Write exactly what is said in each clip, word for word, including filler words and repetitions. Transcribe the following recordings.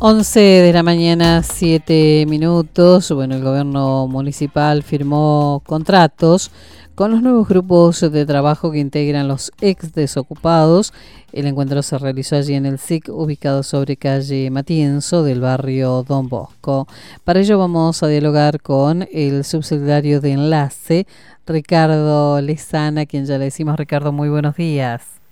once de la mañana, siete minutos. Bueno, el gobierno municipal firmó contratos con los nuevos grupos de trabajo que integran los ex desocupados. El encuentro se realizó allí en el S I C, ubicado sobre calle Matienzo, del barrio Don Bosco. Para ello vamos a dialogar con el subsecretario de Enlace, Ricardo Lezana, quien ya le decimos. Ricardo, muy buenos días.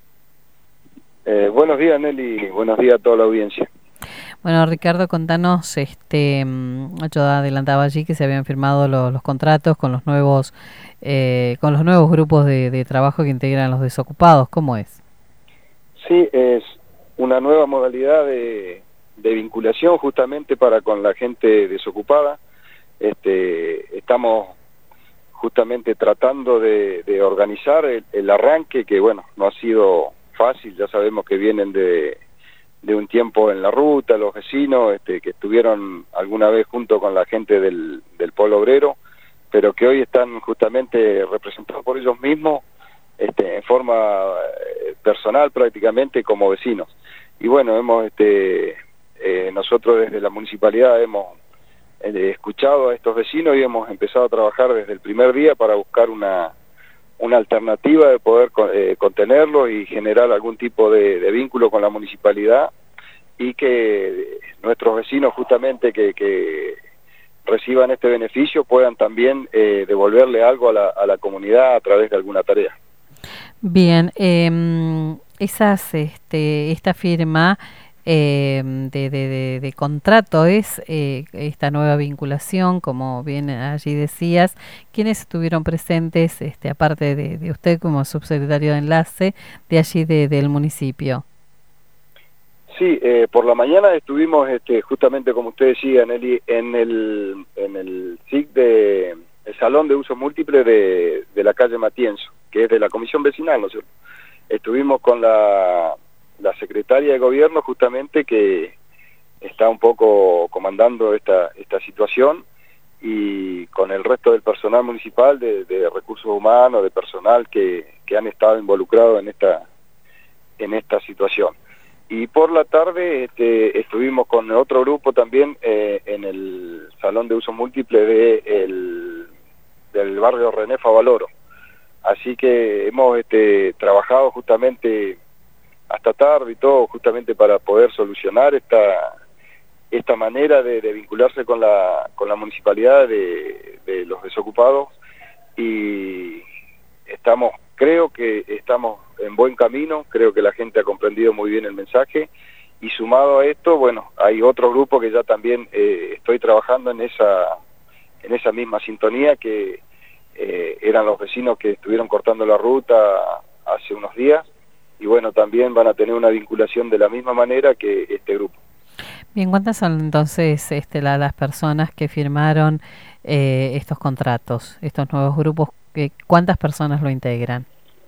Eh, buenos días, Nelly. Buenos días a toda la audiencia. Bueno, Ricardo, contanos, este, yo adelantaba allí que se habían firmado los, los contratos con los nuevos, eh, con los nuevos grupos de, de trabajo que integran los desocupados. ¿Cómo es? Sí, es una nueva modalidad de, de vinculación justamente para con la gente desocupada. Este, estamos justamente tratando de, de organizar el, el arranque, que bueno, no ha sido fácil. Ya sabemos que vienen de de un tiempo en la ruta, los vecinos este, que estuvieron alguna vez junto con la gente del, del Polo Obrero, pero que hoy están justamente representados por ellos mismos este, en forma eh, personal prácticamente como vecinos. Y bueno, hemos este, eh, nosotros desde la municipalidad hemos eh, escuchado a estos vecinos y hemos empezado a trabajar desde el primer día para buscar una una alternativa de poder eh, contenerlo y generar algún tipo de, de vínculo con la municipalidad, y que nuestros vecinos justamente que, que reciban este beneficio puedan también eh, devolverle algo a la, a la comunidad a través de alguna tarea. Bien, eh, esas, este, esta firma eh, de, de, de, de contrato es eh, esta nueva vinculación, como bien allí decías. ¿Quiénes estuvieron presentes, este, aparte de, de usted como subsecretario de Enlace, de allí de, del municipio? Sí, eh, por la mañana estuvimos este, justamente como usted decía, Nelly, en el, en el S I C de el Salón de Uso Múltiple de, de la calle Matienzo, que es de la Comisión Vecinal, ¿no es cierto? Estuvimos con la, la secretaria de Gobierno justamente, que está un poco comandando esta, esta situación, y con el resto del personal municipal, de, de recursos humanos, de personal que, que han estado involucrados en esta, en esta situación. Y por la tarde este, estuvimos con otro grupo también eh, en el Salón de Uso Múltiple de el, del barrio René Favaloro. Así que hemos este, trabajado justamente hasta tarde y todo, justamente para poder solucionar esta esta manera de, de vincularse con la con la municipalidad de, de los desocupados, y estamos, creo que estamos en buen camino. Creo que la gente ha comprendido muy bien el mensaje, y sumado a esto, bueno, hay otro grupo que ya también eh, estoy trabajando en esa en esa misma sintonía, que eh, eran los vecinos que estuvieron cortando la ruta hace unos días, y bueno, también van a tener una vinculación de la misma manera que este grupo. Bien, ¿cuántas son entonces este, la, las personas que firmaron eh, estos contratos, estos nuevos grupos? Eh, ¿Cuántas personas lo integran?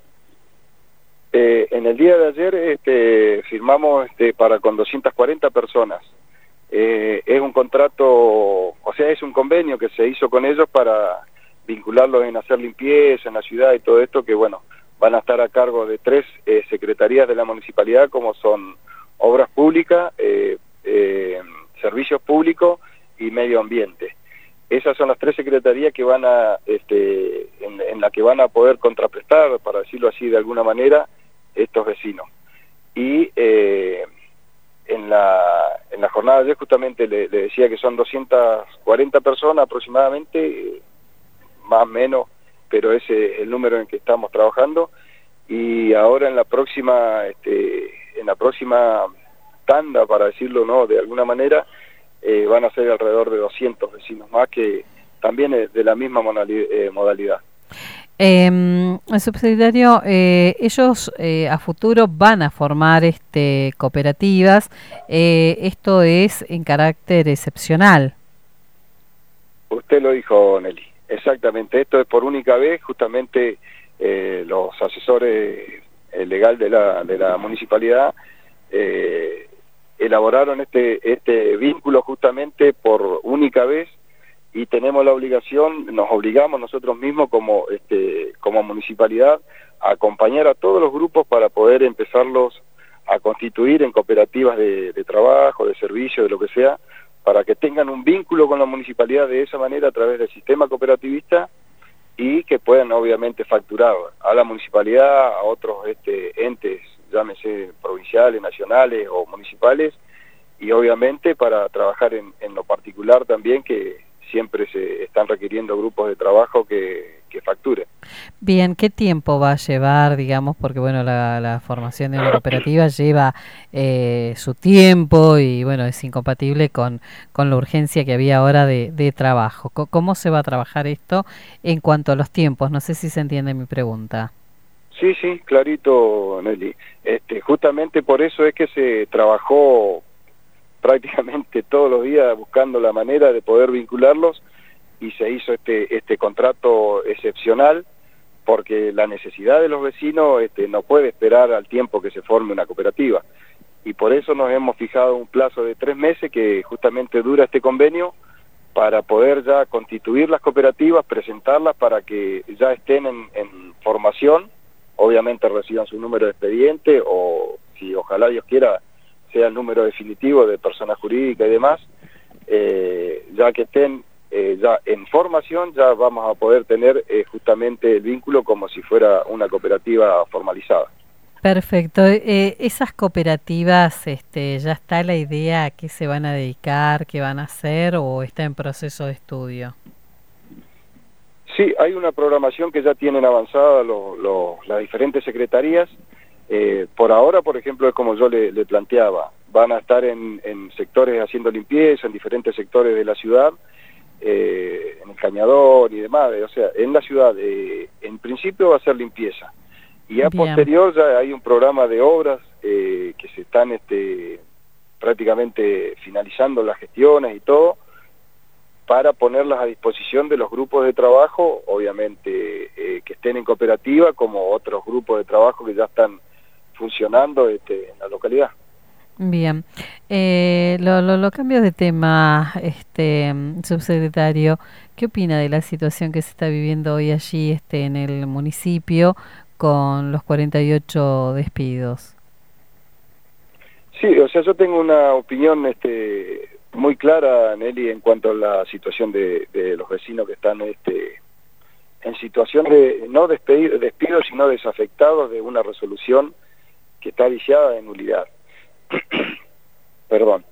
Eh, en el día de ayer este, firmamos este, para con doscientas cuarenta personas. Eh, es un contrato, o sea, es un convenio que se hizo con ellos para vincularlos en hacer limpieza en la ciudad y todo esto, que bueno, van a estar a cargo de tres eh, secretarías de la municipalidad, como son Obras Públicas, eh, eh, Servicios Públicos y Medio Ambiente. Esas son las tres secretarías que van a, este, en, en la que van a poder contraprestar, para decirlo así de alguna manera, estos vecinos. Y eh, en la en la jornada de ayer justamente le, le decía que son doscientas cuarenta personas aproximadamente, más o menos, pero ese es el número en que estamos trabajando. Y ahora en la próxima este, en la próxima tanda, para decirlo no de alguna manera, eh, van a ser alrededor de doscientos vecinos más, que también es de la misma modalidad. Eh, el subsecretario, eh, ellos eh, a futuro van a formar este cooperativas. Eh, esto es en carácter excepcional. Usted lo dijo, Nelly, exactamente. Esto es por única vez. Justamente eh, los asesores eh, legal de la de la municipalidad eh, elaboraron este este vínculo justamente por única vez, y tenemos la obligación, nos obligamos nosotros mismos como este como municipalidad a acompañar a todos los grupos para poder empezarlos a constituir en cooperativas de, de trabajo, de servicio, de lo que sea, para que tengan un vínculo con la municipalidad de esa manera a través del sistema cooperativista y que puedan obviamente facturar a la municipalidad, a otros este, entes, llámese provinciales, nacionales o municipales, y obviamente para trabajar en, en lo particular también, que siempre se están requiriendo grupos de trabajo que, que facturen. Bien, ¿qué tiempo va a llevar, digamos, porque bueno, la, la formación de una cooperativa lleva eh, su tiempo y bueno, es incompatible con, con la urgencia que había ahora de, de trabajo? ¿Cómo se va a trabajar esto en cuanto a los tiempos? No sé si se entiende mi pregunta. Sí, sí, clarito, Nelly. Este, justamente por eso es que se trabajó prácticamente todos los días buscando la manera de poder vincularlos, y se hizo este este contrato excepcional, porque la necesidad de los vecinos este, no puede esperar al tiempo que se forme una cooperativa, y por eso nos hemos fijado un plazo de tres meses que justamente dura este convenio, para poder ya constituir las cooperativas, presentarlas para que ya estén en, en formación, obviamente reciban su número de expediente, o si ojalá Dios quiera sea el número definitivo de persona jurídica y demás, eh, ya que estén eh, ya en formación, ya vamos a poder tener eh, justamente el vínculo como si fuera una cooperativa formalizada. Perfecto. Eh, esas cooperativas, este, ¿ya está la idea a qué se van a dedicar, qué van a hacer, o está en proceso de estudio? Sí, hay una programación que ya tienen avanzada lo, lo, las diferentes secretarías. Eh, por ahora, por ejemplo, es como yo le, le planteaba, van a estar en, en sectores haciendo limpieza, en diferentes sectores de la ciudad, eh, en el Cañador y demás, o sea, en la ciudad, eh, en principio va a ser limpieza, y a Bien. posterior ya hay un programa de obras eh, que se están este, prácticamente finalizando las gestiones y todo, para ponerlas a disposición de los grupos de trabajo, obviamente eh, que estén en cooperativa, como otros grupos de trabajo que ya están funcionando este, en la localidad. Bien, eh, lo, lo, lo cambio de tema, este subsecretario. ¿Qué opina de la situación que se está viviendo hoy allí este, en el municipio con los cuarenta y ocho despidos? Sí, o sea, yo tengo una opinión este, muy clara, Nelly, en cuanto a la situación de, de los vecinos que están este, en situación de no despedir, despidos, sino desafectados de una resolución que está viciada de nulidad. Perdón.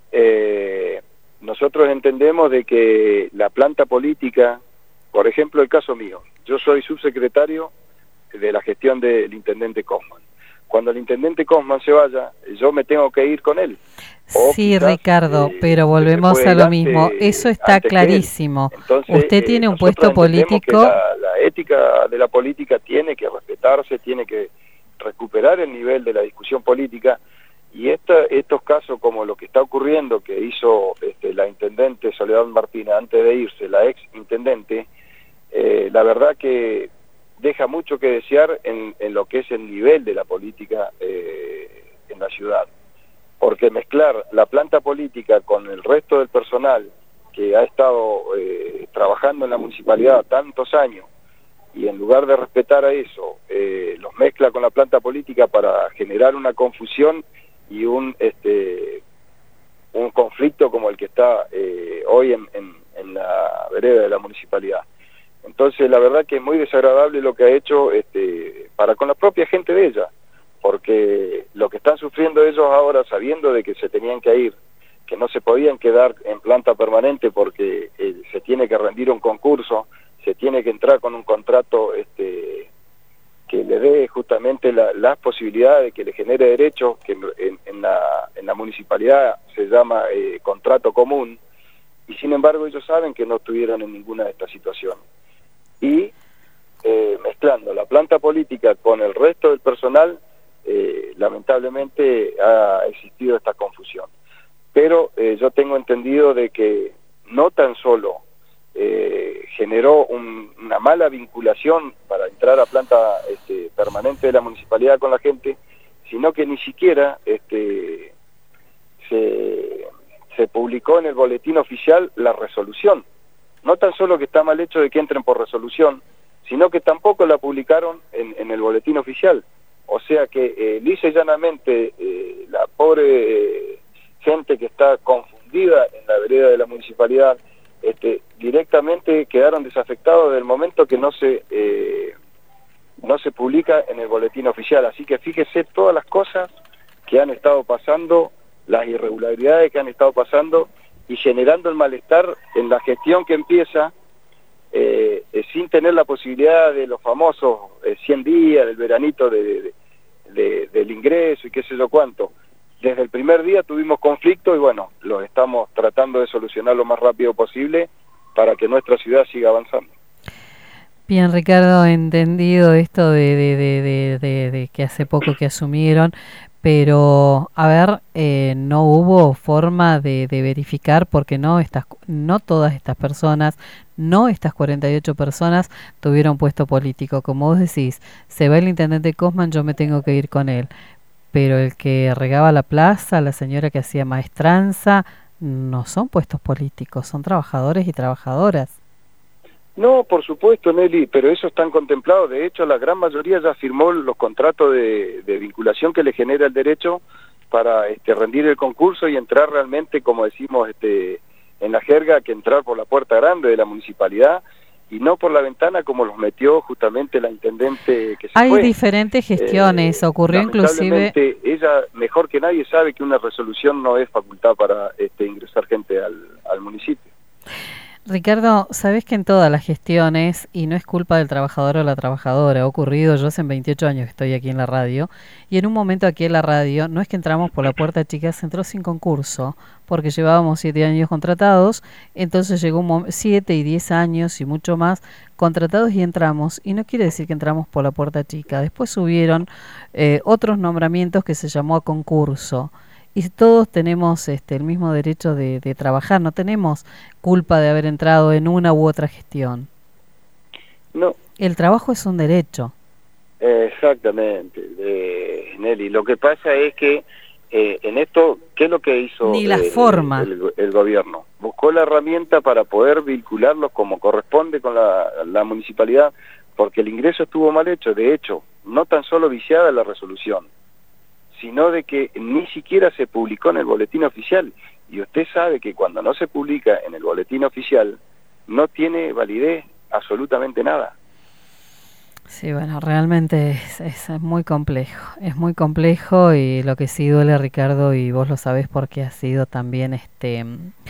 Eh, nosotros entendemos de que la planta política, por ejemplo, el caso mío, yo soy subsecretario de la gestión del intendente Cosman. Cuando el intendente Cosman se vaya, yo me tengo que ir con él. O sí, quizás, Ricardo, eh, pero volvemos a lo mismo. Eso está clarísimo. Entonces, Usted eh, tiene un puesto político. La, la ética de la política tiene que respetarse, tiene que recuperar el nivel de la discusión política, y esta, estos casos como lo que está ocurriendo, que hizo este, la intendente Soledad Martínez antes de irse, la ex intendente, eh, la verdad que deja mucho que desear en, en lo que es el nivel de la política eh, en la ciudad, porque mezclar la planta política con el resto del personal que ha estado eh, trabajando en la municipalidad tantos años, y en lugar de respetar a eso, eh, los mezcla con la planta política para generar una confusión y un este un conflicto como el que está eh, hoy en, en, en la vereda de la municipalidad. Entonces, la verdad que es muy desagradable lo que ha hecho este, para con la propia gente de ella, porque lo que están sufriendo ellos ahora, sabiendo de que se tenían que ir, que no se podían quedar en planta permanente porque eh, se tiene que rendir un concurso, se tiene que entrar con un contrato este, que le dé justamente la, las posibilidades, que le genere derechos, que en, en, la, en la municipalidad se llama eh, contrato común, y sin embargo ellos saben que no estuvieron en ninguna de estas situaciones. Y eh, mezclando la planta política con el resto del personal, eh, lamentablemente ha existido esta confusión. Pero eh, yo tengo entendido de que no tan solo Eh, generó un, una mala vinculación para entrar a planta este, permanente de la municipalidad con la gente, sino que ni siquiera este, se, se publicó en el boletín oficial la resolución. No tan solo que está mal hecho de que entren por resolución, sino que tampoco la publicaron en, en el boletín oficial. O sea que eh, lisa y llanamente eh, la pobre eh, gente que está confundida en la vereda de la municipalidad, este, directamente quedaron desafectados desde el momento que no se eh, no se publica en el boletín oficial. Así que fíjese todas las cosas que han estado pasando, las irregularidades que han estado pasando y generando el malestar en la gestión que empieza eh, eh, sin tener la posibilidad de los famosos eh, cien días, del veranito de, de, de, del ingreso y qué sé yo cuánto. Desde el primer día tuvimos conflicto y bueno, los estamos tratando de solucionar lo más rápido posible para que nuestra ciudad siga avanzando. Bien, Ricardo, entendido esto de, de, de, de, de, de que hace poco que asumieron, pero a ver, eh, no hubo forma de, de verificar porque no estas, no todas estas personas, no estas cuarenta y ocho personas tuvieron puesto político. Como vos decís, se va el intendente Cosman, yo me tengo que ir con él, pero el que regaba la plaza, la señora que hacía maestranza, no son puestos políticos, son trabajadores y trabajadoras. No, por supuesto, Nelly, pero eso están contemplados. De hecho, la gran mayoría ya firmó los contratos de, de vinculación que le genera el derecho para este, rendir el concurso y entrar realmente, como decimos este, en la jerga, que entrar por la puerta grande de la municipalidad y no por la ventana como los metió justamente la intendente que se Hay fue. diferentes gestiones, eh, ocurrió inclusive... Ella mejor que nadie sabe que una resolución no es facultad para este, ingresar gente al, al municipio. Ricardo, sabes que en todas las gestiones, y no es culpa del trabajador o la trabajadora, ha ocurrido, yo hace veintiocho años que estoy aquí en la radio, y en un momento aquí en la radio, no es que entramos por la puerta chica, se entró sin concurso, porque llevábamos siete años contratados, entonces llegó un momento, siete y diez años y mucho más contratados y entramos, y no quiere decir que entramos por la puerta chica, después subieron eh, otros nombramientos que se llamó a concurso, y todos tenemos este, el mismo derecho de, de trabajar, no tenemos culpa de haber entrado en una u otra gestión. No. El trabajo es un derecho. Exactamente, eh, Nelly. Lo que pasa es que eh, en esto, ¿qué es lo que hizo Ni la eh, forma. El, el gobierno? Buscó la herramienta para poder vincularlos como corresponde con la, la municipalidad, porque el ingreso estuvo mal hecho. De hecho, no tan solo viciada la resolución, sino de que ni siquiera se publicó en el boletín oficial. Y usted sabe que cuando no se publica en el boletín oficial, no tiene validez absolutamente nada. Sí, bueno, realmente es, es muy complejo, es muy complejo y lo que sí duele, Ricardo, y vos lo sabés porque has sido también, este,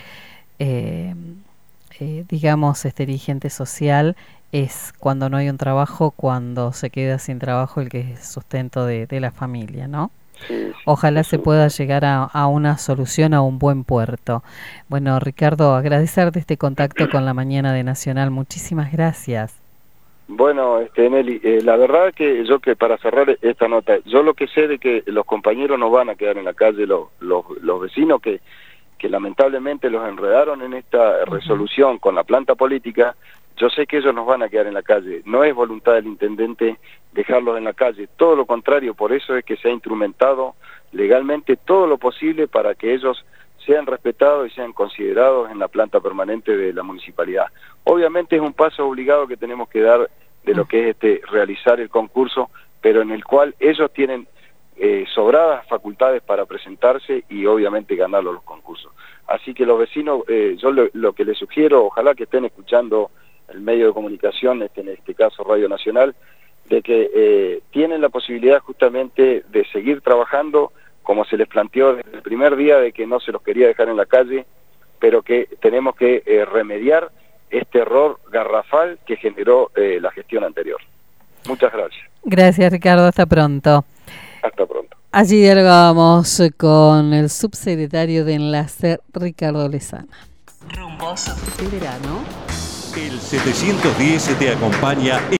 eh, eh, digamos, este dirigente social, es cuando no hay un trabajo, cuando se queda sin trabajo el que es sustento de, de la familia, ¿no? Sí, sí, Ojalá se pueda llegar a, a una solución, a un buen puerto. Bueno, Ricardo, agradecerte este contacto con la mañana de Nacional. Muchísimas gracias. Bueno, este, Nelly, eh, la verdad que yo que para cerrar esta nota, yo lo que sé de que los compañeros no van a quedar en la calle, los, los, los vecinos que, que lamentablemente los enredaron en esta uh-huh. resolución con la planta política, yo sé que ellos nos van a quedar en la calle. No es voluntad del intendente dejarlos en la calle, todo lo contrario, por eso es que se ha instrumentado legalmente todo lo posible para que ellos sean respetados y sean considerados en la planta permanente de la municipalidad. Obviamente es un paso obligado que tenemos que dar de lo que es este realizar el concurso, pero en el cual ellos tienen eh, sobradas facultades para presentarse y obviamente ganar los concursos. Así que los vecinos, eh, yo lo, lo que les sugiero, ojalá que estén escuchando el medio de comunicación, este, en este caso Radio Nacional, de que eh, tienen la posibilidad justamente de seguir trabajando como se les planteó desde el primer día de que no se los quería dejar en la calle, pero que tenemos que eh, remediar este error garrafal que generó eh, la gestión anterior. Muchas gracias. Gracias, Ricardo. Hasta pronto. Hasta pronto. Allí dialogamos con el subsecretario de Enlace, Ricardo Lezana. Rumbos de verano. El setecientos diez te acompaña.